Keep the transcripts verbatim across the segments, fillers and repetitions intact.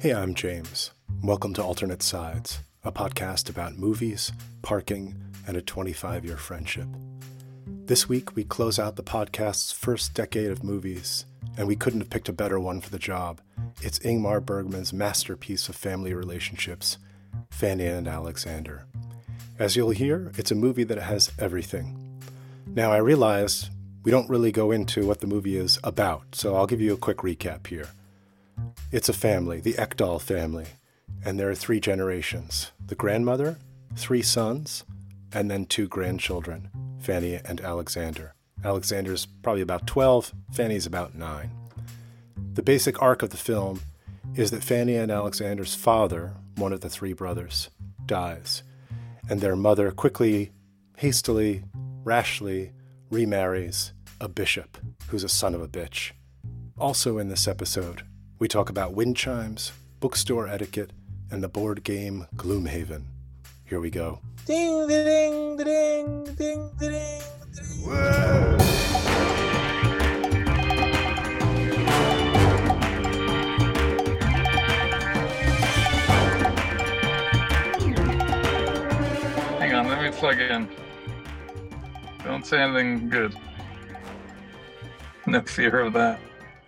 Hey, I'm James. Welcome to Alternate Sides, a podcast about movies, parking, and a twenty-five-year friendship. This week, we close out the podcast's first decade of movies, and we couldn't have picked a better one for the job. It's Ingmar Bergman's masterpiece of family relationships, Fanny and Alexander. As you'll hear, it's a movie that has everything. Now, I realize we don't really go into what the movie is about, so I'll give you a quick recap here. It's a family, the Ekdahl family, and there are three generations. The grandmother, three sons, and then two grandchildren, Fanny and Alexander. Alexander's probably about twelve, Fanny's about nine. The basic arc of the film is that Fanny and Alexander's father, one of the three brothers, dies, and their mother quickly, hastily, rashly remarries a bishop who's a son of a bitch. Also in this episode, we talk about wind chimes, bookstore etiquette, and the board game Gloomhaven. Here we go. Ding, ding, ding, ding, ding, ding. Whoa. Hang on, let me plug in. Don't say anything good. No fear of that.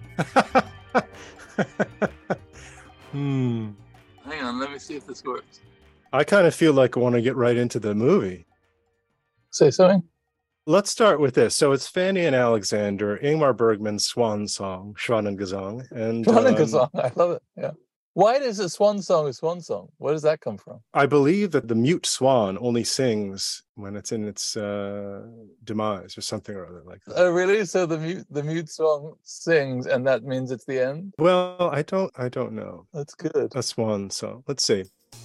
hmm. Hang on, let me see if this works. I kind of feel like I want to get right into the movie. Say something? Let's start with this. So it's Fanny and Alexander, Ingmar Bergman's swan song, Schwanengesang. And Schwanengesang, um, I love it, yeah. Why is a swan song a swan song? Where does that come from? I believe that the mute swan only sings when it's in its uh, demise or something or other like that. Oh, really? So the mute the mute swan sings, and that means it's the end? Well, I don't, I don't know. That's good. A swan song. Let's see.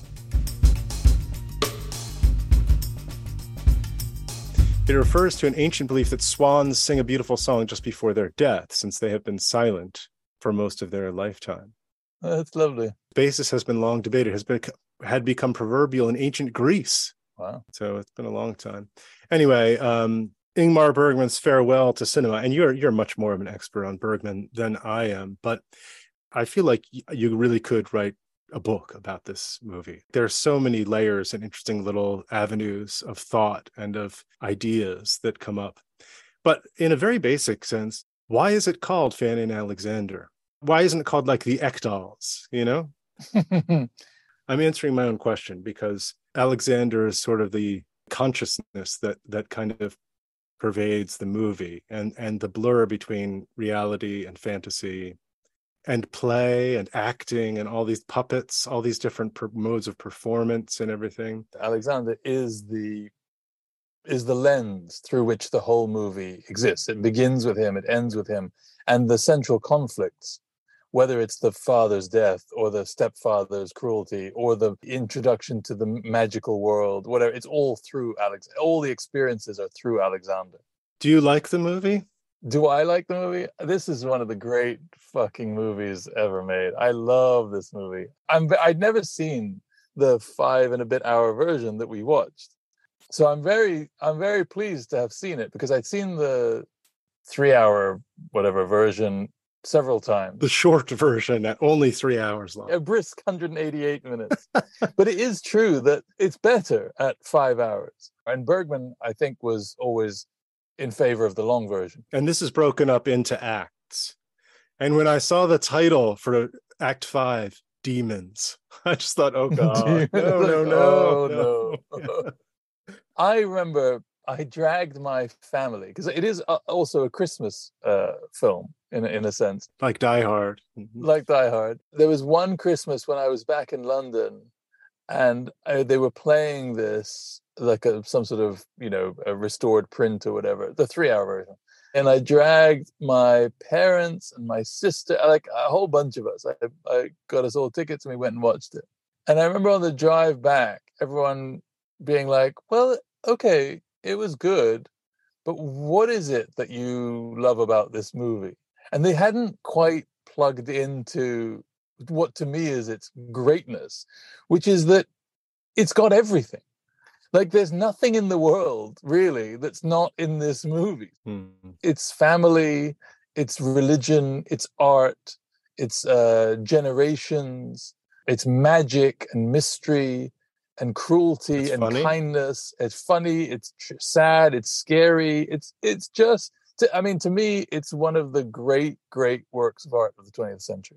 It refers to an ancient belief that swans sing a beautiful song just before their death, since they have been silent for most of their lifetime. That's lovely. Basis has been long debated, has been had become proverbial in ancient Greece. Wow. So it's been a long time. Anyway, um, Ingmar Bergman's farewell to cinema, and you're you're much more of an expert on Bergman than I am, but I feel like you really could write a book about this movie. There are so many layers and interesting little avenues of thought and of ideas that come up. But in a very basic sense, why is it called Fanny and Alexander? Why isn't it called like the Ekdahls, you know? I'm answering my own question because Alexander is sort of the consciousness that that kind of pervades the movie, and, and the blur between reality and fantasy and play and acting and all these puppets, all these different per- modes of performance and everything. Alexander is the is the lens through which the whole movie exists. It begins with him, it ends with him, and the central conflicts, whether it's the father's death or the stepfather's cruelty or the introduction to the magical world, whatever, it's all through Alex. All the experiences are through Alexander. Do you like the movie? Do I like the movie? This is one of the great fucking movies ever made. I love this movie. I'm, I'd never seen the five and a bit hour version that we watched. So I'm very, I'm very pleased to have seen it because I'd seen the three hour whatever version several times. The short version at only three hours long. A brisk one hundred eighty-eight minutes. But it is true that it's better at five hours. And Bergman, I think, was always in favor of the long version. And this is broken up into acts. And when I saw the title for Act Five, Demons, I just thought, oh God, no, no, no, oh, no. no. I remember I dragged my family, because it is also a Christmas uh, film, in, in a sense. Like Die Hard. Like Die Hard. There was one Christmas when I was back in London, and I, they were playing this, like a, some sort of, you know, a restored print or whatever, the three-hour version. And I dragged my parents and my sister, like a whole bunch of us. I, I got us all tickets and we went and watched it. And I remember on the drive back, everyone being like, well, okay, it was good, but what is it that you love about this movie? And they hadn't quite plugged into what to me is its greatness, which is that it's got everything. Like, there's nothing in the world, really, that's not in this movie. Mm-hmm. It's family, it's religion, it's art, it's uh, generations, It's magic and mystery and cruelty It's and funny. kindness. It's funny. It's tr- sad. It's scary. It's it's just. To, I mean, to me, it's one of the great, great works of art of the twentieth century.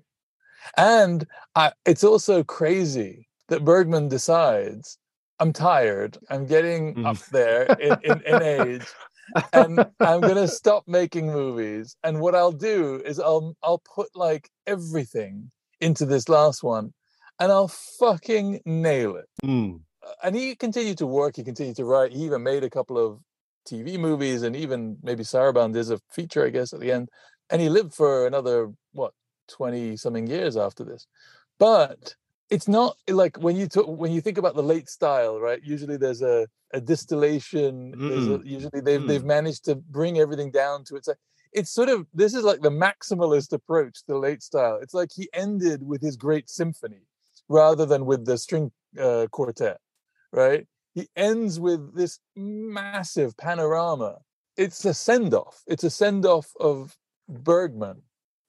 And I, it's also crazy that Bergman decides, I'm tired. I'm getting Mm. up there in, in, in age, and I'm gonna stop making movies. And what I'll do is I'll I'll put like everything into this last one, and I'll fucking nail it. Mm. And he continued to work. He continued to write. He even made a couple of T V movies, and even maybe Saraband is a feature, I guess, at the end. And he lived for another what twenty something years after this. But it's not like when you talk, when you think about the late style, right? Usually there's a, a distillation. Mm. There's a, usually they've Mm. they've managed to bring everything down to its. It's sort of this is like the maximalist approach to the late style. It's like he ended with his great symphony rather than with the string uh, quartet, right? He ends with this massive panorama. It's a send-off. It's a send-off of Bergman.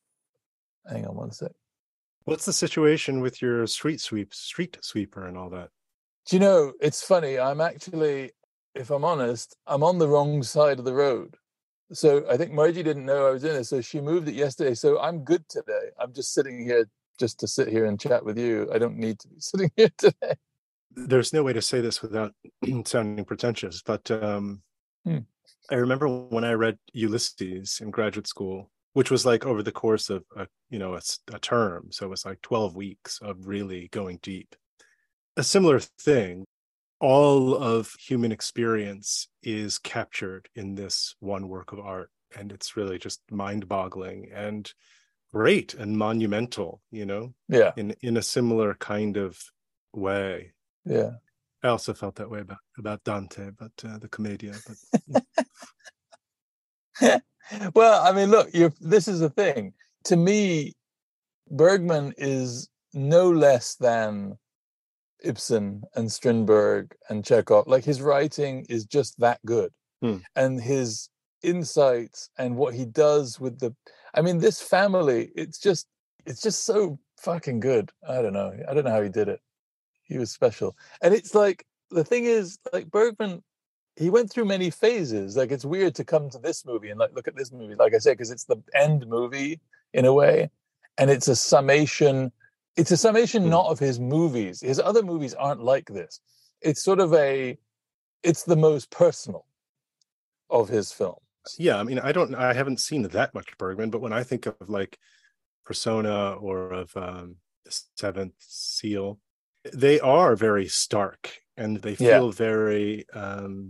Hang on one sec. What's the situation with your street sweep, street sweeper, and all that? Do you know, it's funny. I'm actually, if I'm honest, I'm on the wrong side of the road. So I think Margie didn't know I was in it, so she moved it yesterday. So I'm good today. I'm just sitting here just to sit here and chat with you. I don't need to be sitting here today. There's no way to say this without sounding pretentious, but um, hmm. I remember when I read Ulysses in graduate school, which was like over the course of a, you know, a, a term. So it was like twelve weeks of really going deep. A similar thing, all of human experience is captured in this one work of art. And it's really just mind-boggling and great and monumental, you know, yeah, in, in a similar kind of way. Yeah. I also felt that way about, about Dante, but uh, the Commedia. But yeah. Well, I mean, look, you're, this is the thing. To me, Bergman is no less than Ibsen and Strindberg and Chekhov. Like, his writing is just that good. Hmm. And his insights and what he does with the... I mean, this family, it's just, it's just so fucking good. I don't know. I don't know how he did it. He was special. And it's like, the thing is, like, Bergman, he went through many phases. Like, it's weird to come to this movie and like look at this movie, like I said, because it's the end movie in a way, and it's a summation. It's a summation mm. not of his movies. His other movies aren't like this. It's sort of a, it's the most personal of his films. Yeah, I mean, I don't, I haven't seen that much Bergman, but when I think of like Persona or of um, Seventh Seal, they are very stark and they feel Yeah. very um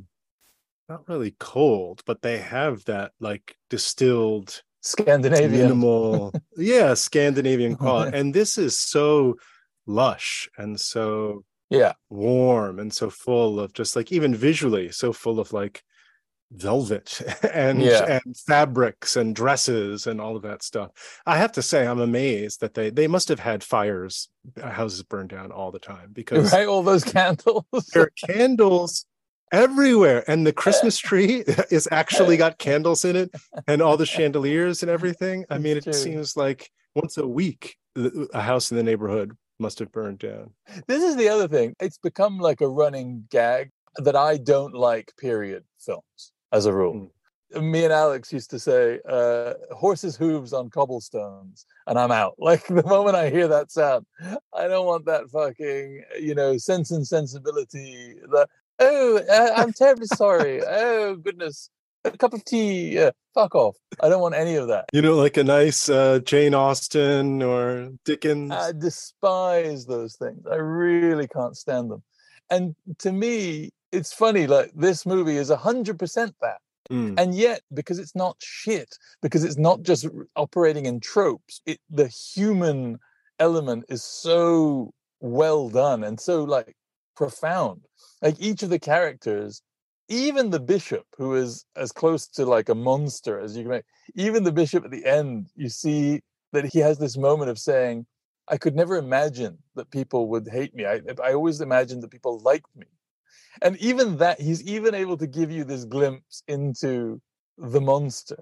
not really cold, but they have that like distilled Scandinavian minimal yeah Scandinavian quality. And this is so lush and so yeah warm and so full of just like, even visually, so full of like velvet and yeah. and fabrics and dresses and all of that stuff. I have to say, I'm amazed that they they must have had fires, houses burned down all the time, because right, all those candles. there are candles everywhere, and the Christmas tree is actually got candles in it, and all the chandeliers and everything. I mean, it true. seems like once a week a house in the neighborhood must have burned down. This is the other thing. It's become like a running gag that I don't like period films as a rule. Mm. Me and Alex used to say, uh, horses' hooves on cobblestones, and I'm out. Like, the moment I hear that sound, I don't want that fucking, you know, Sense and Sensibility. The, oh, I, I'm terribly sorry. Oh, goodness. A cup of tea. Yeah, fuck off. I don't want any of that. You know, like a nice uh, Jane Austen or Dickens. I despise those things. I really can't stand them. And to me, it's funny, like, this movie is one hundred percent that. Mm. And yet, because it's not shit, because it's not just operating in tropes, it, the human element is so well done and so, like, profound. Like, each of the characters, even the bishop, who is as close to, like, a monster as you can make, even the bishop at the end, you see that he has this moment of saying, I could never imagine that people would hate me. I, I always imagined that people liked me. And even that, he's even able to give you this glimpse into the monster.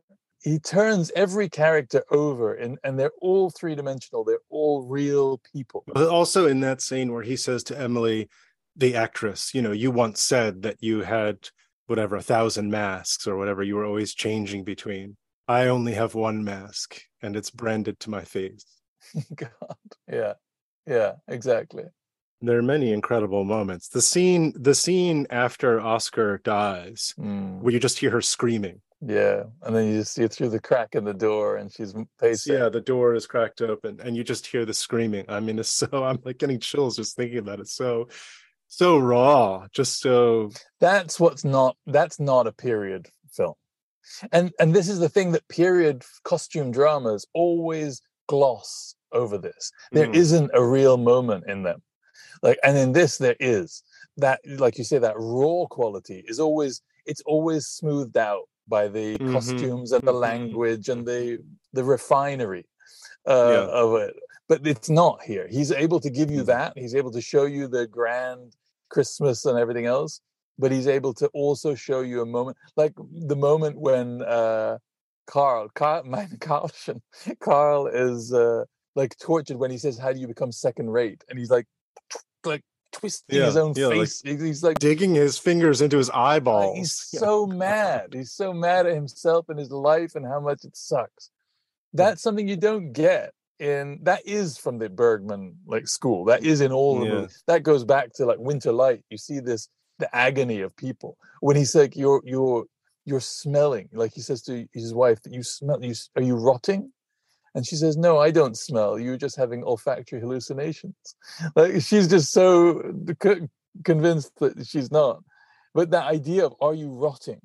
he turns every character over, and and they're all three-dimensional. They're all real people. But also in that scene where he says to Emily, the actress, you know, you once said that you had whatever, a thousand masks or whatever, you were always changing between. I only have one mask, and it's branded to my face. God, yeah, yeah, exactly. There are many incredible moments. The scene, the scene after Oscar dies, mm. where you just hear her screaming. Yeah, and then you just see it through the crack in the door, and she's pacing. Yeah, the door is cracked open, and you just hear the screaming. I mean, it's so, I'm like getting chills just thinking about it. So, so raw, just so. That's what's not, that's not a period film. And and this is the thing that period costume dramas always gloss over this. There Mm. isn't a real moment in them. Like, and in this there is. That, like you say, that raw quality is always, it's always smoothed out by the Mhm. costumes and the Mhm. language and the the refinery uh, Yeah. of it. But it's not here. He's able to give you Mhm. that. He's able to show you the grand Christmas and everything else. But he's able to also show you a moment, like the moment when uh, Carl, Carl, mein Carlchen, Carl is uh, like tortured when he says, "How do you become second rate?" And he's like, like twisting Yeah, his own yeah, like face. He's, he's like digging his fingers into his eyeballs. like, he's Yeah. so mad. He's so mad at himself and his life and how much it sucks. That's something you don't get in. That is from the Bergman like school. That is in all the Yeah. movies. That goes back to like Winter Light. You see this, the agony of people when he's like, "You're you're you're smelling." Like he says to his wife, "That you smell. You are you rotting?" And she says, "No, I don't smell. You're just having olfactory hallucinations." Like she's just so co- convinced that she's not. But that idea of "Are you rotting?"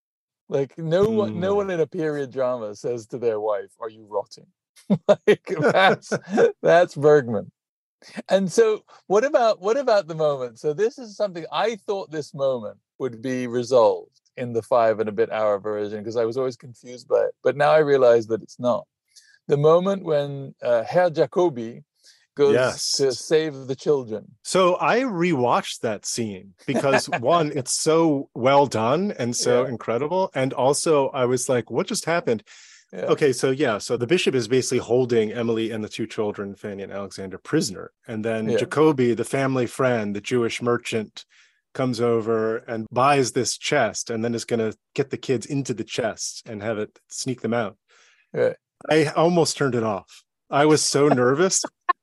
Like no one, no Mm. one in a period drama says to their wife, "Are you rotting?" Like that's that's Bergman. And so, what about what about the moment? So this is something I thought this moment would be resolved in the five and a bit hour version because I was always confused by it. But now I realize that it's not. The moment when uh, Herr Jacobi goes Yes. to save the children. So I rewatched that scene because one, it's so well done and so Yeah. incredible. And also I was like, what just happened? Yeah. Okay, so yeah, so the bishop is basically holding Emily and the two children, Fanny and Alexander, prisoner. And then Yeah. Jacobi, the family friend, the Jewish merchant, comes over and buys this chest and then is going to get the kids into the chest and have it sneak them out. Right. I almost turned it off. I was so nervous.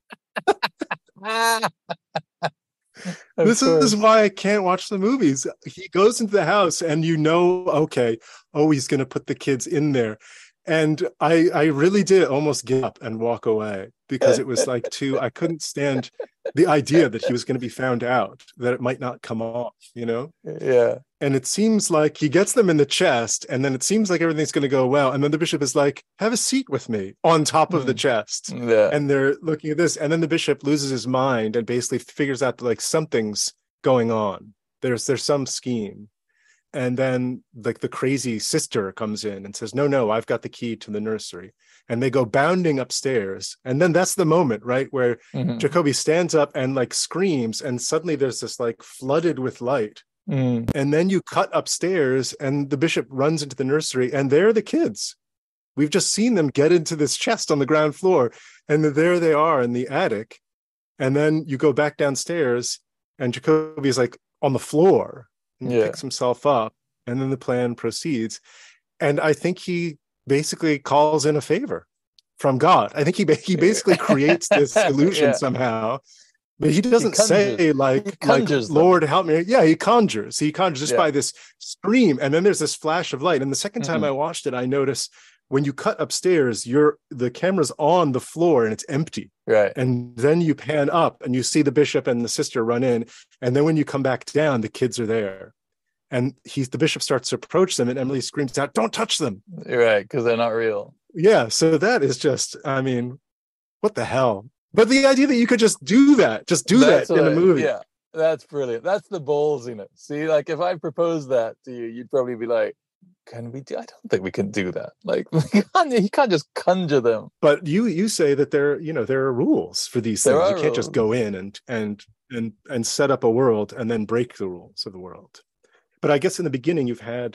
Of This course. is why I can't watch the movies. He goes into the house and you know, okay, oh, he's going to put the kids in there. And I, I really did almost get up and walk away because it was like too, I couldn't stand the idea that he was going to be found out, that it might not come off, you know? Yeah. And it seems like he gets them in the chest and then it seems like everything's going to go well. And then the bishop is like, have a seat with me on top of the Mm. chest. Yeah. And they're looking at this. And then the bishop loses his mind and basically figures out that like something's going on. There's, there's some scheme. And then like the crazy sister comes in and says, no, no, I've got the key to the nursery. And they go bounding upstairs. And then that's the moment, right, where Mhm. Jacobi stands up and like screams. And suddenly there's this like flooded with light. Mm. And then you cut upstairs and the bishop runs into the nursery and there are the kids. We've just seen them get into this chest on the ground floor. And there they are in the attic. And then you go back downstairs and Jacobi is like on the floor. And Yeah. picks himself up, and then the plan proceeds. And I think he basically calls in a favor from God. I think he he basically creates this illusion Yeah. somehow, but he doesn't conjures- say like, he like conjures them. Lord help me. Yeah, he conjures. He conjures just Yeah. by this scream, and then there's this flash of light. And the second time Mhm. I watched it, I noticed when you cut upstairs, you're the camera's on the floor and it's empty. Right. And then you pan up and you see the bishop and the sister run in. And then when you come back down, the kids are there. And he's the bishop starts to approach them and Emily screams out, don't touch them. Right. Because they're not real. Yeah. So that is just, I mean, what the hell? But the idea that you could just do that, just do That's that in what a I- movie. Yeah. That's brilliant. That's the ballsiness. See, like if I proposed that to you, you'd probably be like, can we do? I don't think we can do that. Like you can't, you can't just conjure them. But you you say that there, you know, there are rules for these There things. are You can't just rules. go in and and and and set up a world and then break the rules of the world. But I guess in the beginning you've had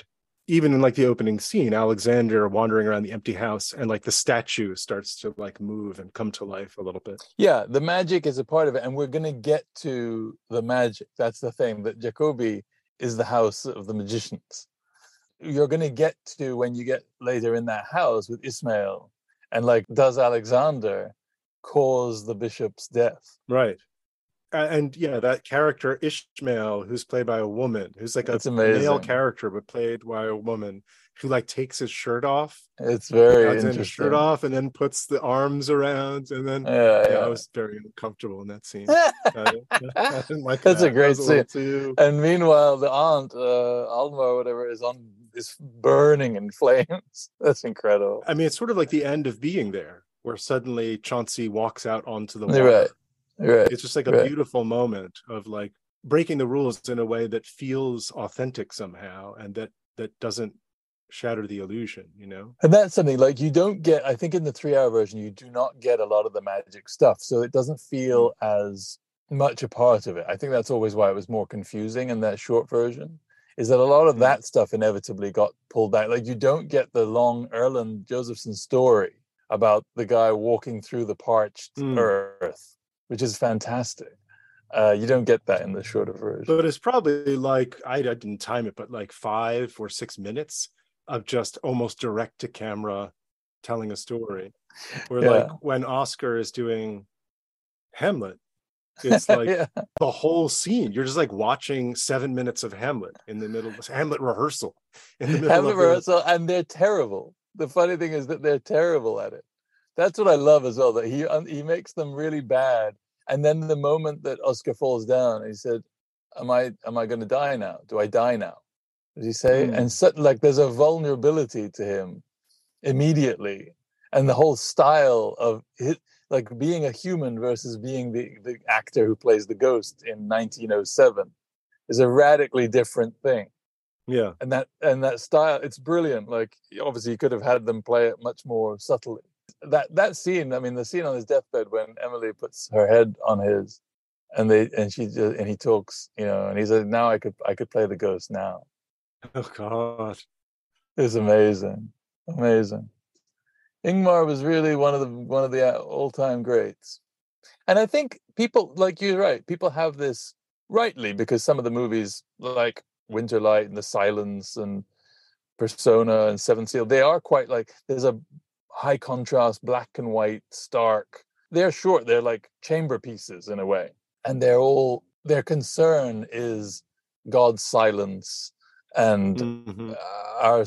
even in like the opening scene, Alexander wandering around the empty house and like the statue starts to like move and come to life a little bit. Yeah, the magic is a part of it, and we're going to get to the magic. That's the thing, that Jacobi is the house of the magicians. You're going to get to when you get later in that house with Ismail, and like, does Alexander cause the bishop's death? Right. And yeah, that character Ishmael, who's played by a woman, who's like a It's amazing. male character but played by a woman, who like takes his shirt off. It's very Alexander's interesting. shirt off and then puts the arms around, and then Yeah, yeah, yeah. I was very uncomfortable in that scene. I, I didn't like That's that. a great That was a scene. little too- And meanwhile, the aunt, uh, Alma or whatever, is on is burning in flames. That's incredible. I mean, it's sort of like the end of Being There, where suddenly Chauncey walks out onto the water. You're right. You're right. It's just like a Right. beautiful moment of like breaking the rules in a way that feels authentic somehow, and that that doesn't shatter the illusion, you know? And that's something like you don't get, I think in the three hour version, you do not get a lot of the magic stuff. So it doesn't feel as much a part of it. I think that's always why it was more confusing in that short version, is that a lot of Mm. that stuff inevitably got pulled back. Like you don't get the long Erland Josephson story about the guy walking through the parched Mm. earth, which is fantastic. Uh, you don't get that in the shorter version. But it's probably like, I, I didn't time it, but like five or six minutes of just almost direct to camera telling a story. Where Yeah. like when Oscar is doing Hamlet, it's like Yeah. the whole scene. You're just like watching seven minutes of Hamlet in the middle of Hamlet rehearsal. In the middle Hamlet of the, rehearsal, and they're terrible. The funny thing is that they're terrible at it. That's what I love as well, that he he makes them really bad. And then the moment that Oscar falls down, he said, am I am I going to die now? Do I die now? Does he say? Mm. And so, like, there's a vulnerability to him immediately. And the whole style of his, like being a human versus being the, the actor who plays the ghost in nineteen oh seven is a radically different thing. yeah. And that and that style, it's brilliant. Like, obviously you could have had them play it much more subtly. That that scene, I mean, the scene on his deathbed when Emily puts her head on his, and they and she just, and he talks, you know, and he said, "Now I could I could play the ghost now." Oh God. It's amazing, amazing. Ingmar was really one of the one of the all-time greats, and I think people, like you're right, people have this rightly, because some of the movies like Winterlight and The Silence and Persona and Seven Seal, they are quite like, there's a high contrast, black and white, stark. They're short, they're like chamber pieces in a way, and they're all, their concern is God's silence and Mhm. uh, our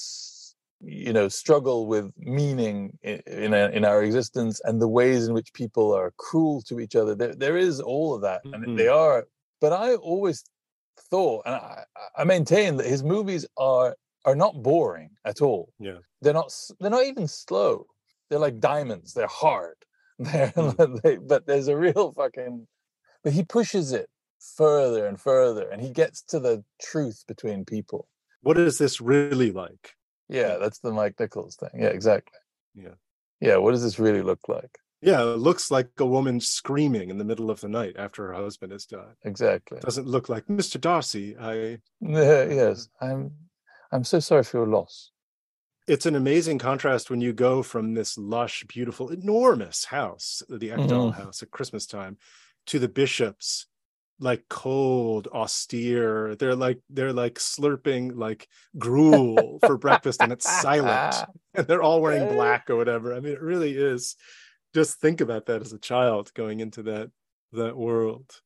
you know struggle with meaning in in, a, in our existence, and the ways in which people are cruel to each other. There, there is all of that, and Mhm. they are. But I always thought, and I, I maintain, that his movies are are not boring at all. Yeah. They're not. They're not even slow. They're like diamonds. They're hard. They're, Mm. they, but there's a real fucking. But he pushes it further and further, and he gets to the truth between people. What is this really like? Yeah, Yeah. that's the Mike Nichols thing. Yeah, exactly. Yeah. Yeah, what does this really look like? Yeah, it looks like a woman screaming in the middle of the night after her husband has died. Exactly. It doesn't look like, Mister Darcy, I... Yeah, yes, I'm. I'm so sorry for your loss. It's an amazing contrast when you go from this lush, beautiful, enormous house, the Ekdal Mhm. house at Christmas time, to the bishops, like cold, austere. They're like they're like slurping like gruel for breakfast, and it's silent, and they're all wearing black or whatever. I mean, it really is. Just think about that as a child going into that that world.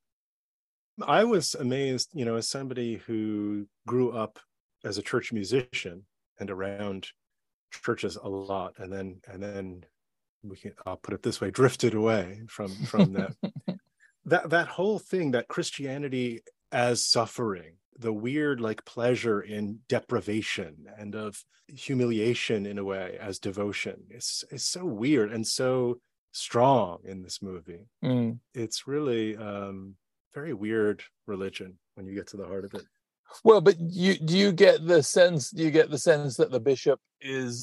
I was amazed, you know, as somebody who grew up as a church musician and around churches a lot, and then and then we can, I'll put it this way, drifted away from from that. that that whole thing, that Christianity as suffering, the weird like pleasure in deprivation and of humiliation in a way as devotion, is is so weird and so strong in this movie. Mm. It's really um very weird religion when you get to the heart of it. Well, but you do you get the sense? Do you get the sense that the bishop is?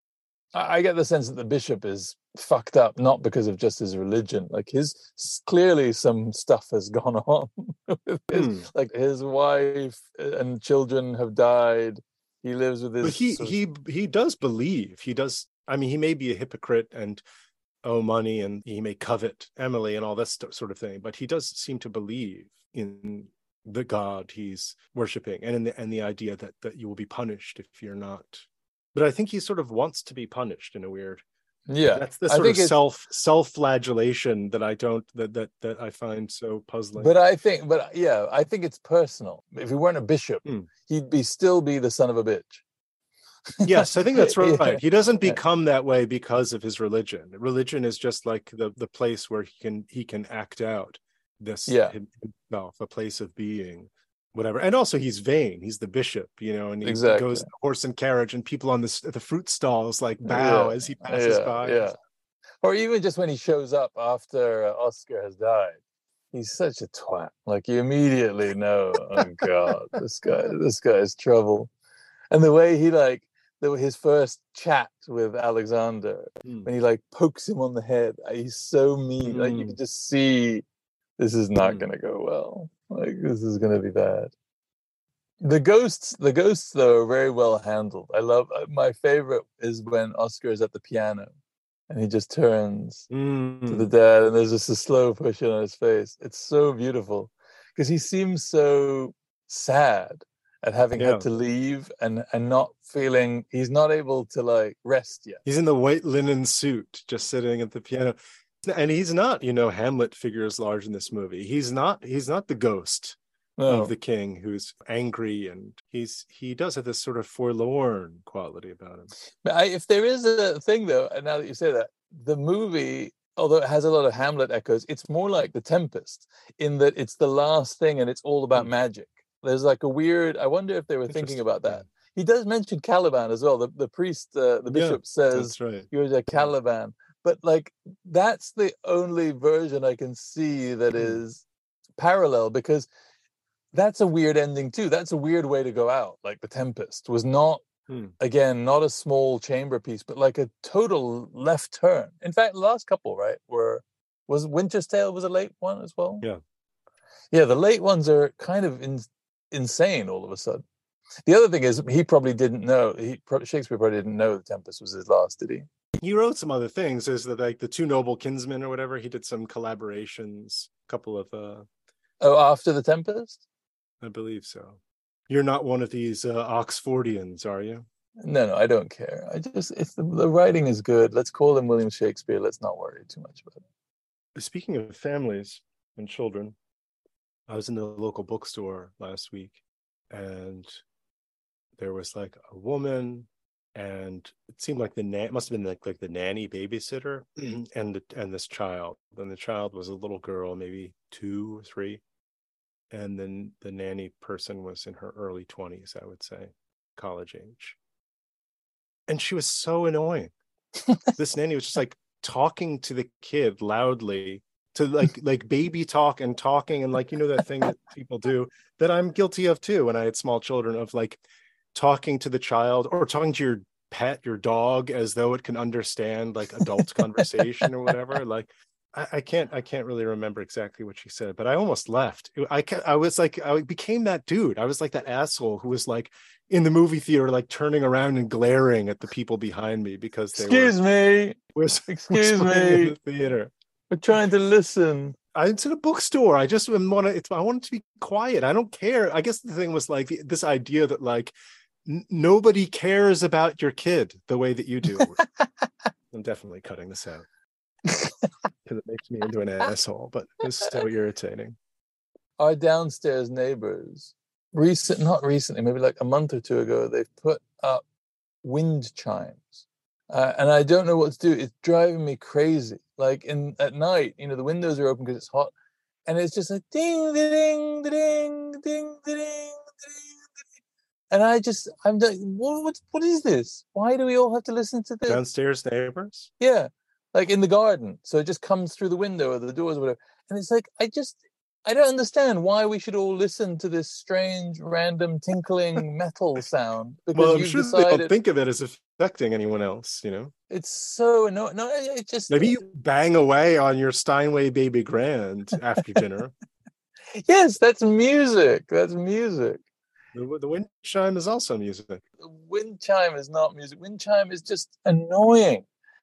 I I get the sense that the bishop is fucked up, not because of just his religion. Like his clearly some stuff has gone on. with his, Hmm. Like his wife and children have died. He lives with his. But he sort of- he he does believe. He does. I mean, he may be a hypocrite and owe money, and he may covet Emily and all this st- sort of thing. But he does seem to believe in the God he's worshiping, and in the and the idea that that you will be punished if you're not. But I think he sort of wants to be punished in a weird. Yeah, That's the I sort think of it's- self self-flagellation that I don't that that that I find so puzzling. But I think, but yeah, I think it's personal. If he weren't a bishop, Hmm. he'd be still be the son of a bitch. Yes, I think that's Yeah. right. He doesn't become that way because of his religion. Religion is just like the the place where he can he can act out this Yeah. himself, a place of being, whatever. And also he's vain. He's the bishop, you know, and he Exactly. goes in the horse and carriage, and people on the the fruit stalls like bow Yeah, as he passes yeah, by. Yeah. Or even just when he shows up after uh, Oscar has died, he's such a twat. Like you immediately know, oh God, this guy, this guy is trouble. And the way he like, the, his first chat with Alexander, Mm. when he like pokes him on the head, uh, he's so mean. Like you Mm. can just see, this is not Mm. going to go well. Like this is going to be bad. The ghosts, the ghosts though are very well handled. I love. uh, My favorite is when Oscar is at the piano, and he just turns Mm. to the dad, and there's just a slow push in on his face. It's so beautiful because he seems so sad at having Yeah. had to leave and and not feeling he's not able to like rest yet. He's in the white linen suit, just sitting at the piano, and he's not, you know, Hamlet figures large in this movie. He's not. He's not the ghost No. of the king who's angry, and he's he does have this sort of forlorn quality about him. But I, if there is a thing though, and now that you say that, the movie, although it has a lot of Hamlet echoes, it's more like The Tempest in that it's the last thing and it's all about Mm. magic. There's like a weird. I wonder if they were thinking Interesting, about that. yeah. He does mention Caliban as well. The the priest, uh, the Yeah, bishop says, That's right. "You're a Caliban," but like that's the only version I can see that Hmm. is parallel, because that's a weird ending too. That's a weird way to go out. Like The Tempest was not, Hmm. again, not a small chamber piece, but like a total left turn. In fact, the last couple, right, were was Winter's Tale was a late one as well. Yeah. Yeah, the late ones are kind of in, insane all of a sudden. The other thing is he probably didn't know. He pro- Shakespeare probably didn't know The Tempest was his last, did he? He wrote some other things. Is that like the Two Noble Kinsmen or whatever? He did some collaborations, a couple of, uh, Oh, after The Tempest? I believe so. You're not one of these uh, Oxfordians, are you? No, no, I don't care. I just if the, the writing is good, let's call him William Shakespeare. Let's not worry too much about it. Speaking of families and children, I was in the local bookstore last week, and there was like a woman, and it seemed like the na- it must have been like, like the nanny babysitter and the, and this child. And the child was a little girl, maybe two or three, and then the nanny person was in her early twenties, I would say, college age. And she was so annoying. This nanny was just like talking to the kid loudly, to like like baby talk and talking, and like, you know, that thing that people do that I'm guilty of too when I had small children, of like talking to the child or talking to your pet, your dog, as though it can understand like adult conversation or whatever. Like I, I can't I can't really remember exactly what she said, but I almost left. I ca- I was like I became that dude. I was like that asshole who was like in the movie theater, like turning around and glaring at the people behind me because they Excuse were me. was Excuse whispering in me. the theater. We're trying to listen. I'm to the bookstore. I just want to. It's. I want it to be quiet. I don't care. I guess the thing was like this idea that like n- nobody cares about your kid the way that you do. I'm definitely cutting this out because it makes me into an asshole. But it's so irritating. Our downstairs neighbors, recent, not recently, maybe like a month or two ago, they've put up wind chimes. Uh, and I don't know what to do. It's driving me crazy. Like in at night, you know, the windows are open because it's hot, and it's just like ding, ding, ding, ding, ding, ding, ding. And I just, I'm like, what, what, what is this? Why do we all have to listen to this? Downstairs neighbors. Yeah, like in the garden. So it just comes through the window or the doors or whatever. And it's like, I just, I don't understand why we should all listen to this strange, random, tinkling metal sound. Because Well, I'm you've sure they decided don't think of it as affecting anyone else. You know, it's so annoying. No, it just maybe you bang away on your Steinway Baby Grand after dinner. Yes, that's music. That's music. The, the wind chime is also music. Wind chime is not music. Wind chime is just annoying.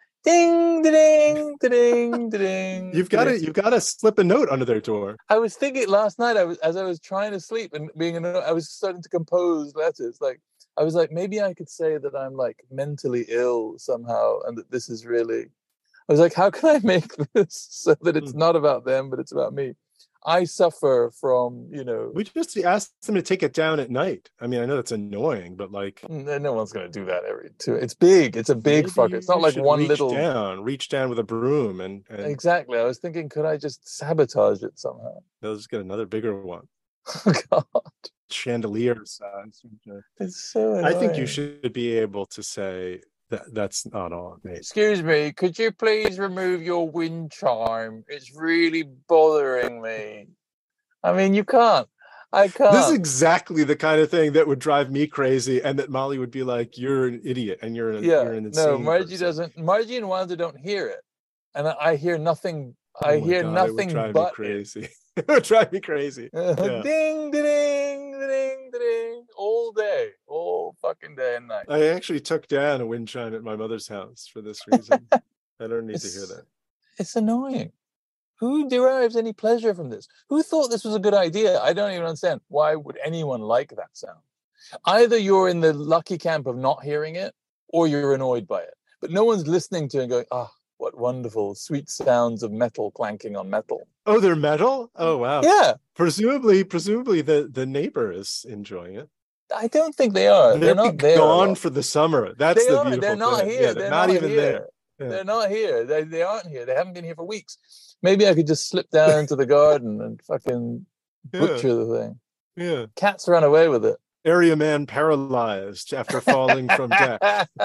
Ding, ding, ding, ding. You've got to, you've got to slip a note under their door. I was thinking last night, I was as I was trying to sleep and being, annoyed, I was starting to compose letters. Like I was like, maybe I could say that I'm like mentally ill somehow, and that this is really. I was like, how can I make this so that it's not about them, but it's about me? I suffer from, you know. We just asked them to take it down at night. I mean, I know that's annoying, but like, no one's going to do that every two. It's big. It's a big fucker. It's not like one reach little. down, reach down with a broom, and, and exactly. I was thinking, could I just sabotage it somehow? They'll just get another bigger one. Oh God. Chandelier size. It's so annoying. I think you should be able to say that that's not on, mate. Excuse me, could you please remove your wind chime? It's really bothering me. I mean, you can't. I can't. This is exactly the kind of thing that would drive me crazy, and that Molly would be like, "You're an idiot," and you're, yeah, you're an insane no. Margie person. doesn't. Margie and Wanda don't hear it, and I hear nothing. Oh I hear God, nothing it would drive but me crazy. It would drive me crazy. Uh, Yeah. Ding, ding, ding, ding, all day, all fucking day and night. I actually took down a wind chime at my mother's house for this reason. I don't need it's, to hear that. It's annoying. Who derives any pleasure from this? Who thought this was a good idea? I don't even understand. Why would anyone like that sound? Either you're in the lucky camp of not hearing it, or you're annoyed by it. But no one's listening to it and going, ah, oh, what wonderful, sweet sounds of metal clanking on metal. Oh, they're metal? Oh, wow. Yeah. Presumably, presumably the, the neighbor is enjoying it. I don't think they are. They're, they're not there. Gone for the summer. That's they the are. beautiful They're not thing. here. Yeah, they're, they're not, not even here. there. Yeah. They're not here. They they aren't here. They haven't been here for weeks. Maybe I could just slip down into the garden and fucking butcher yeah. the thing. Yeah. Cats run away with it. Area man paralyzed after falling from deck.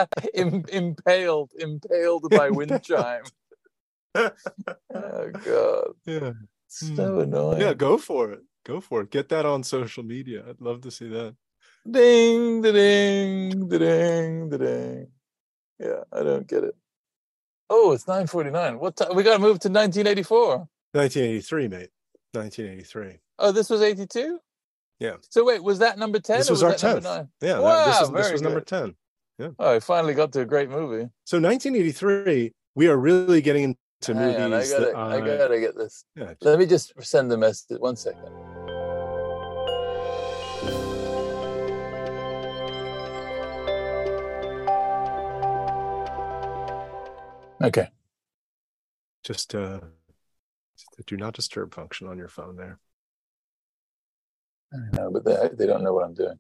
Im- impaled, impaled by wind chime. Oh God. Yeah. So annoying. Yeah, go for it. Go for it. Get that on social media. I'd love to see that. Ding, ding, ding, ding. Yeah, I don't get it. Oh, it's nine forty-nine. What time? We got to move to nineteen eighty-four. nineteen eighty-three, mate. nineteen eighty-three. Oh, this was eighty-two? Yeah. So wait, was that number ten? This or was, was our that tenth. Number nine? Yeah, wow, that, this, is, this very was good. number ten. Yeah. Oh, I finally got to a great movie. So nineteen eighty-three, we are really getting into Hang movies on, I gotta, that I... I... gotta get this. Yeah. Let me just send the message. One second. Okay. Just uh, the do not disturb function on your phone there. I know, but they, they don't know what I'm doing.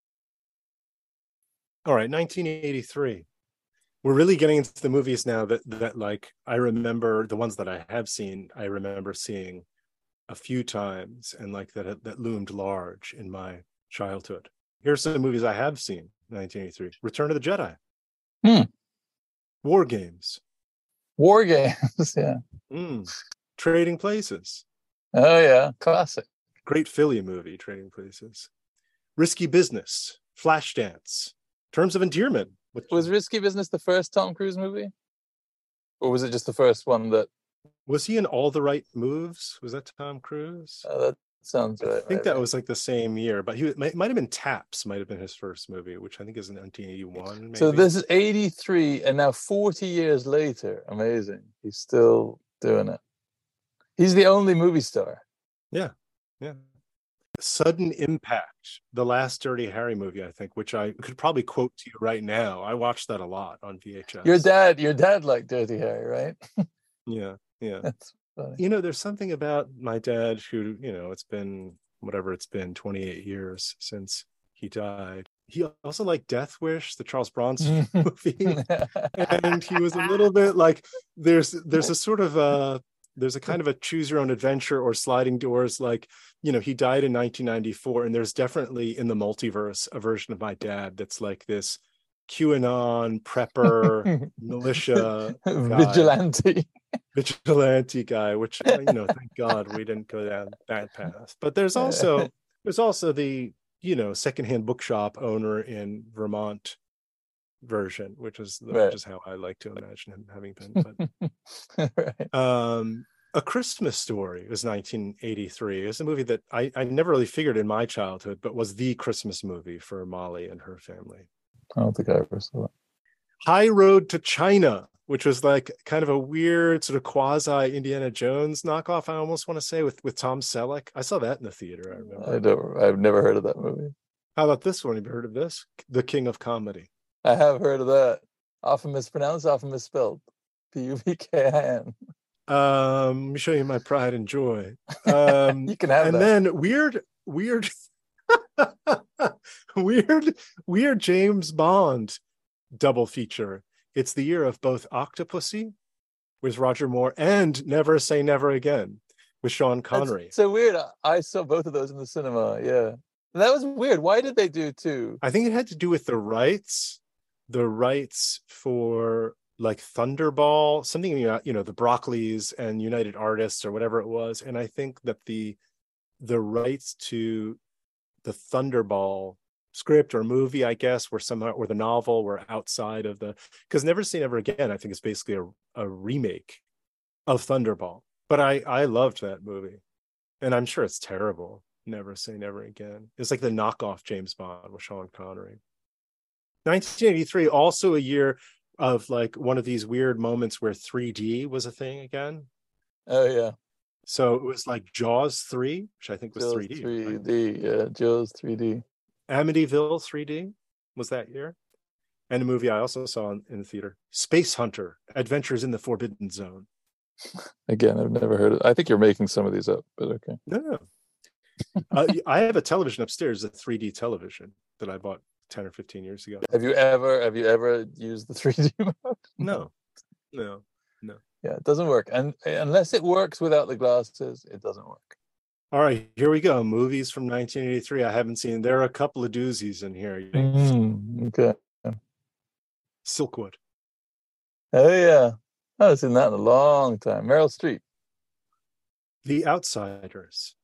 All right, nineteen eighty-three. We're really getting into the movies now that, that like, I remember the ones that I have seen, I remember seeing a few times and like that that loomed large in my childhood. Here's some movies I have seen, nineteen eighty-three. Return of the Jedi. Hmm. War Games. War Games, yeah. Mm. Trading Places. Oh, yeah, classic. Great Philly movie, Trading Places. Risky Business. Flashdance. Terms of Endearment. Which was Risky Business the first Tom Cruise movie? Or was it just the first one that... Was he in All the Right Moves? Was that Tom Cruise? Oh, that sounds right. I think maybe. That was like the same year, but he might, might have been Taps, might have been his first movie, which I think is in nineteen eighty-one. Maybe. So this is eighty-three, and now forty years later, amazing. He's still doing it. He's the only movie star. Yeah, yeah. Sudden Impact, the last Dirty Harry movie, I think, which I could probably quote to you right now. I watched that a lot on V H S. Your dad, your dad liked Dirty Harry, right? Yeah, yeah. That's funny. You know, there's something about my dad who, you know, it's been whatever it's been, twenty-eight years since he died. He also liked Death Wish, the Charles Bronson movie, and he was a little bit like there's there's a sort of a there's a kind of a choose your own adventure or sliding doors, like, you know, he died in nineteen ninety-four, and there's definitely in the multiverse a version of my dad that's like this QAnon prepper militia guy, vigilante vigilante guy, which, you know, thank God we didn't go down that path. But there's also there's also the, you know, secondhand bookshop owner in Vermont version, which is the, right. which is how I like to imagine him having been. But right. um A Christmas Story was nineteen eighty-three. It's a movie that I, I never really figured in my childhood, but was the Christmas movie for Molly and her family. I don't think I ever saw it. High Road to China, which was like kind of a weird sort of quasi Indiana Jones knockoff, I almost want to say, with, with Tom Selleck. I saw that in the theater, I remember. I don't. I've never heard of that movie. How about this one? Have you heard of this? The King of Comedy. I have heard of that. Often mispronounced, often misspelled. P U B K I N. Um, let me show you my pride and joy. Um, You can have and that. then weird, weird, weird, weird James Bond double feature. It's the year of both Octopussy with Roger Moore and Never Say Never Again with Sean Connery. That's so weird. I- I saw both of those in the cinema. Yeah, that was weird. Why did they do two? I think it had to do with the rights, the rights for like Thunderball, something, you know, you know, the Broccoli's and United Artists or whatever it was. And I think that the the rights to the Thunderball script or movie, I guess, were somehow, or the novel were outside of the, because Never Say Never Again, I think, is basically a, a remake of Thunderball. But I I loved that movie, and I'm sure it's terrible. Never Say Never Again. It's like the knockoff James Bond with Sean Connery. nineteen eighty-three, also a year of like one of these weird moments where three D was a thing again. Oh yeah, So it was like Jaws three, which I think was Jaws three D. three Right? D. Yeah, Jaws three D. Amityville three D was that year. And a movie I also saw in, in the theater, Space Hunter: Adventures in the Forbidden Zone. Again, I've never heard of. I think you're making some of these up, but okay. No, no. uh, I have a television upstairs, a three D television that I bought ten or fifteen years ago. Have you ever? Have you ever used the three D mode? No, no, no. Yeah, it doesn't work, and unless it works without the glasses, it doesn't work. All right, here we go. Movies from nineteen eighty-three I haven't seen. There are a couple of doozies in here. Mm, okay. Silkwood. Oh yeah, I haven't seen that in a long time. Meryl Streep. The Outsiders.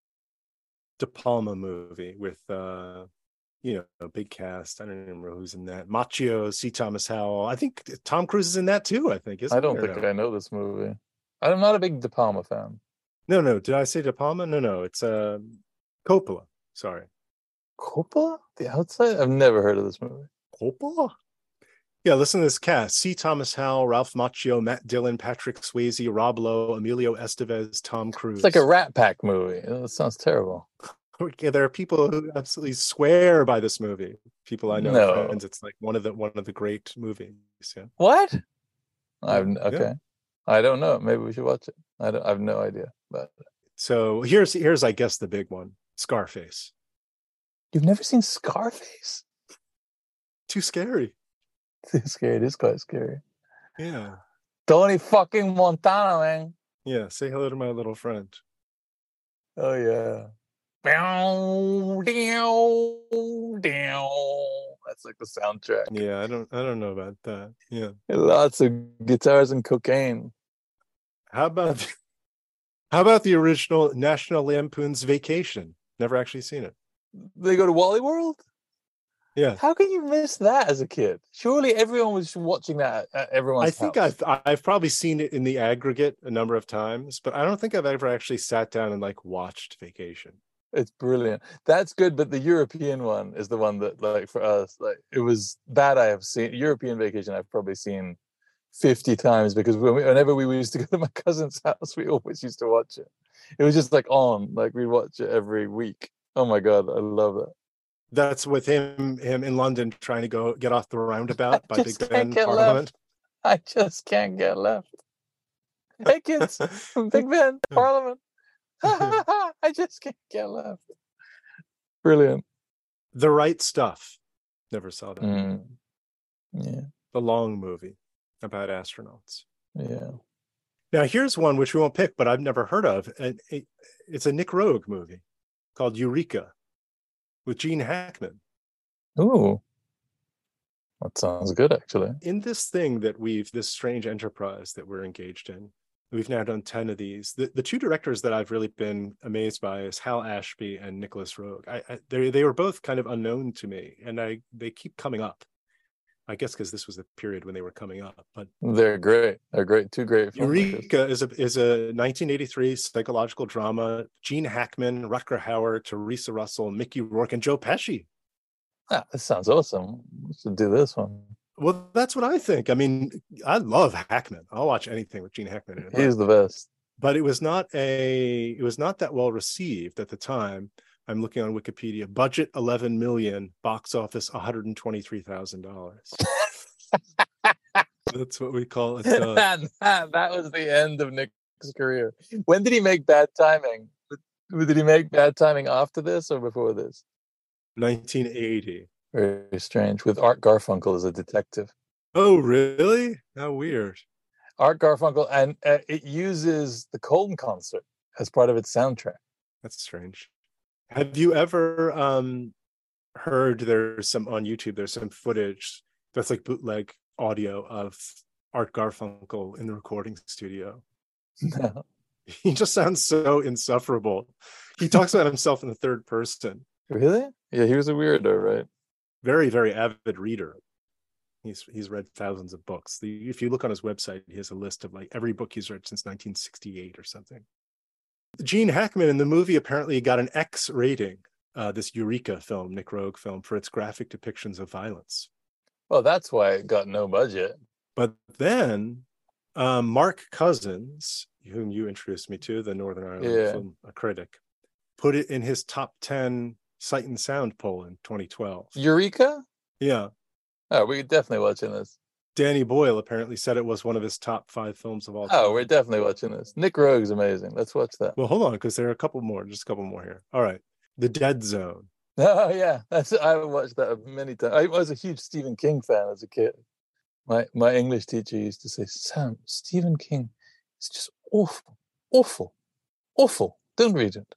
De Palma movie with, uh, you know, a big cast. I don't even remember who's in that. Macchio, C. Thomas Howell. I think Tom Cruise is in that too, I think. Isn't I don't he, or think no? I know this movie. I'm not a big De Palma fan. No, no. Did I say De Palma? No, no. It's uh, Coppola. Sorry. Coppola? The Outside? I've never heard of this movie. Coppola? Yeah, listen to this cast. C. Thomas Howell, Ralph Macchio, Matt Dillon, Patrick Swayze, Rob Lowe, Emilio Estevez, Tom Cruise. It's like a Rat Pack movie. That sounds terrible. Okay, there are people who absolutely swear by this movie. People I know, No. friends. It's like one of the one of the great movies. Yeah. What? I've Yeah. okay. I don't know. Maybe we should watch it. I don't. I have no idea. But So here's here's I guess the big one, Scarface. you've never seen Scarface? Too scary. It's scary. It is quite scary. Yeah. Tony fucking Montana, man. Yeah. Say hello to my little friend. Oh yeah. Down, down, down. That's like the soundtrack. Yeah, I don't I don't know about that. Yeah. Lots of guitars and cocaine. How about how about the original National Lampoon's Vacation? Never actually seen it. They go to Wally World? Yeah. How can you miss that as a kid? Surely everyone was watching that at everyone's I think house. I've I've probably seen it in the aggregate a number of times, but I don't think I've ever actually sat down and like watched Vacation. It's brilliant. That's good, but the European one is the one that, like, for us, like, it was that I have seen. European Vacation I've probably seen fifty times because when we, whenever we used to go to my cousin's house, we always used to watch it. It was just like on, like we'd watch it every week. Oh my God, I love that. That's with him him in London trying to go get off the roundabout by Big just Ben can't get Parliament. I just can't get left. Hey kids, from Big Ben Parliament. I just can't get left. Brilliant. The Right Stuff. Never saw that. Mm. Yeah, The long movie about astronauts. yeah. Now here's one which we won't pick, but I've never heard of. And it, it's a Nick Rogue movie called Eureka with Gene Hackman. Ooh, that sounds good, actually. In this thing that we've, this strange enterprise that we're engaged in, we've now done ten of these. The, the two directors that I've really been amazed by is Hal Ashby and Nicholas Roeg. I, I, they, they were both kind of unknown to me, and I they keep coming up. I guess because this was the period when they were coming up. But they're great. They're great. Two great filmmakers. Eureka is a is a nineteen eighty-three psychological drama. Gene Hackman, Rutger Hauer, Teresa Russell, Mickey Rourke, and Joe Pesci. Ah, this sounds awesome. We should do this one. Well, that's what I think. I mean, I love Hackman. I'll watch anything with Gene Hackman in it. He's the best. But it was not a it was not that well received at the time. I'm looking on Wikipedia. Budget eleven million, box office one hundred twenty-three thousand dollars. That's what we call it. Uh, that, that was the end of Nick's career. When did he make Bad Timing? Did he make Bad Timing after this or before this? nineteen eighty. Very strange. With Art Garfunkel as a detective. Oh, really? How weird. Art Garfunkel, and uh, it uses the Colton concert as part of its soundtrack. That's strange. Have you ever um, heard there's some on YouTube, there's some footage that's like bootleg audio of Art Garfunkel in the recording studio? No. He just sounds so insufferable. He talks about himself in the third person. Really? Yeah, he was a weirdo, right? Very, very avid reader. He's he's read thousands of books. The, if you look on his website, he has a list of like every book he's read since nineteen sixty-eight or something. Gene Hackman in the movie apparently got an X rating, uh, this Eureka film, Nick Rogue film, for its graphic depictions of violence. Well, that's why it got no budget. But then um, Mark Cousins, whom you introduced me to, the Northern Ireland Yeah. film a critic, put it in his top ten Sight and Sound poll in twenty twelve. Eureka? Yeah. Oh, we're definitely watching this. Danny Boyle apparently said it was one of his top five films of all time. Oh, we're definitely watching this. Nick Rogue's amazing. Let's watch that. Well, hold on, because there are a couple more, just a couple more here. All right. The Dead Zone. Oh, yeah. That's I watched that many times. I was a huge Stephen King fan as a kid. My my English teacher used to say, Sam, Stephen King is just awful, awful, awful. Don't read it.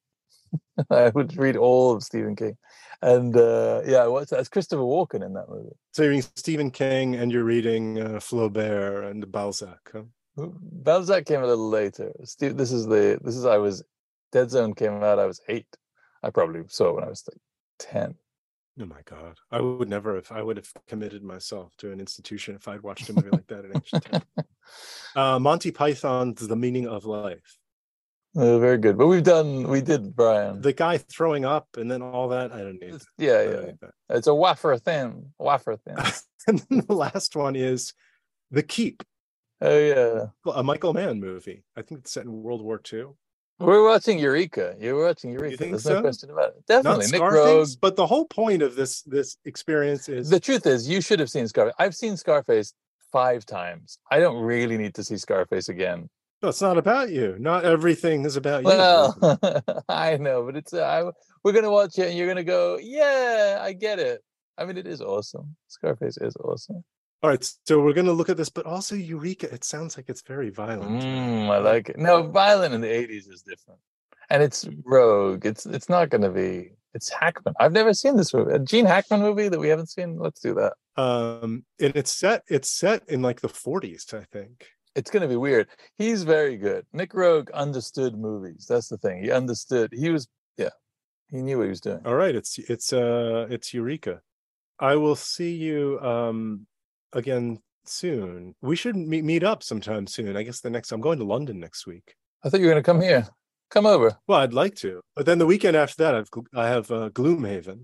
I would read all of Stephen King. And uh, yeah, I watched that. It's Christopher Walken in that movie. So you're reading Stephen King and you're reading uh, Flaubert and Balzac, huh? Balzac came a little later. Steve, this is the this is I was Dead Zone came out. I was eight. I probably saw it when I was like ten. Oh my God! I would never have. I would have committed myself to an institution if I'd watched a movie like that at age ten. Uh, Monty Python's The Meaning of Life. Uh, very good. But we've done. We did Brian. The guy throwing up and then all that. I don't need. It's, yeah, I yeah. don't need that. It's a wafer thin. Wafer thin. And then the last one is The Keep, Oh yeah. a Michael Mann movie. I think it's set in World War Two. We're watching Eureka. You're watching Eureka. think There's so? no question about it. Definitely. Not Nick Rogue. Scarface, but the whole point of this this experience is The truth is, you should have seen Scarface. I've seen Scarface five times. I don't really need to see Scarface again. no, it's not about you. Not everything is about you. Well, I know, but it's uh, I, we're gonna watch it, and you're gonna go, yeah, I get it. I mean, it is awesome. Scarface is awesome. All right, so we're going to look at this, but also Eureka. It sounds like it's very violent. Mm, I like it. No, violent in the eighties is different, and it's Rogue. It's it's not going to be. It's Hackman. I've never seen this movie. A Gene Hackman movie that we haven't seen. Let's do that. Um, and it's set. It's set in like the forties, I think. It's going to be weird. He's very good. Nick Rogue understood movies. That's the thing. He understood. He was yeah. He knew what he was doing. All right, it's it's uh it's Eureka. I will see you um again soon. We should meet meet up sometime soon. I guess the next I'm going to London next week. I thought you were going to come here. Come over. Well, I'd like to, but then the weekend after that, I've I have uh, Gloomhaven.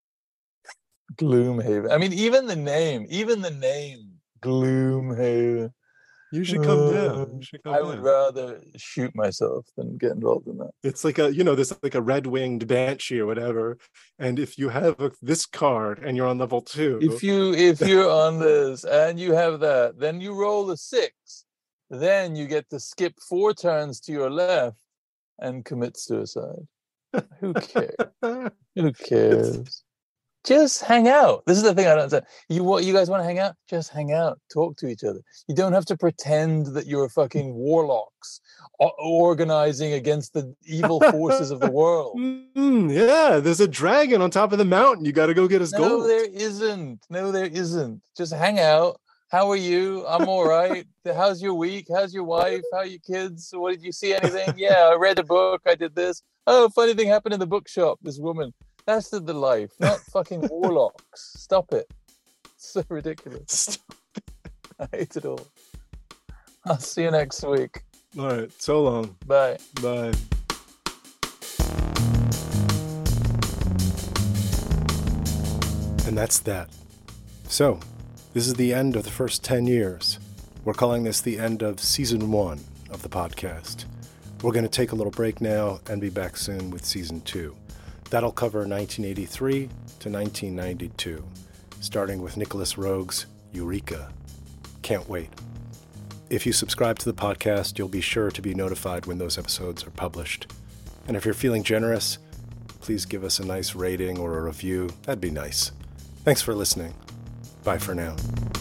Gloomhaven. I mean, even the name, even the name, Gloomhaven. You should come Uh, down. You should come I down. would rather shoot myself than get involved in that. It's like a, you know, there's like a red-winged banshee or whatever. And if you have a, this card and you're on level two, If you if you're on this and you have that, then you roll a six. Then you get to skip four turns to your left and commit suicide. Who cares? Who cares? Just hang out. This is the thing I don't understand. You what you guys want to hang out? Just hang out. Talk to each other. You don't have to pretend that you're fucking warlocks o- organizing against the evil forces of the world. Mm, yeah, there's a dragon on top of the mountain. You got to go get his No, gold. there isn't. No, there isn't. Just hang out. How are you? I'm all right. How's your week? How's your wife? How are your kids? What did you see anything? Yeah, I read a book. I did this. Oh, funny thing happened in the bookshop. This woman. That's the, the life, not fucking warlocks. Stop it. so ridiculous. I hate it all. I'll see you next week. All right. So long. Bye. Bye. And that's that. So, this is the end of the first ten years. We're calling this the end of season one of the podcast. We're going to take a little break now and be back soon with season two. That'll cover nineteen eighty-three to nineteen ninety-two, starting with Nicholas Roeg's Eureka. Can't wait. If you subscribe to the podcast, you'll be sure to be notified when those episodes are published. And if you're feeling generous, please give us a nice rating or a review. That'd be nice. Thanks for listening. Bye for now.